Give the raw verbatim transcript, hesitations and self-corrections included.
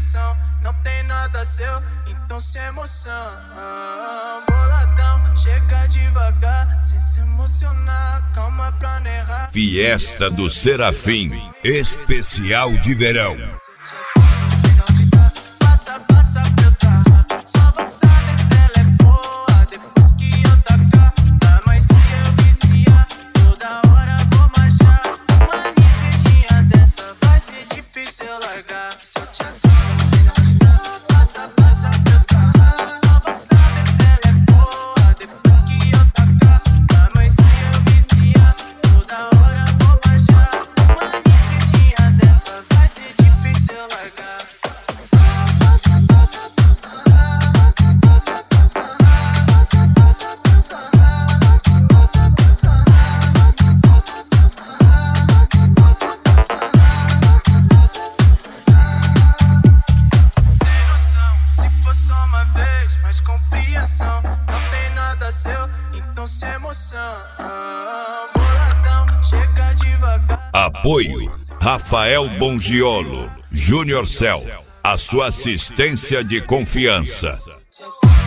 compreensão. Não tem nada seu, então sem emoção. Boladão, chega devagar, sem se emocionar. Calma pra não errar. Fiesta do Serafim, especial de verão. Passa, passa pra eu sarrar. Só vou saber se ela é boa depois que eu tacar. Ah, mas se eu viciar, toda hora vou marchar. Uma nifedinha dessa vai ser difícil eu largar. Se eu te assumo, passa, passa pra eu sarrar. Só vou saber se ela é boa depois que eu tacar. Ah, mas se eu viciar, toda hora vou marchar. Uma nifedinha dessa vai ser difícil eu largar. Compreensão, não tem nada seu, então sem emoção. Boladão, chega devagar. Apoio Rafael Bongiolo, Júnior Cell, a sua assistência de confiança.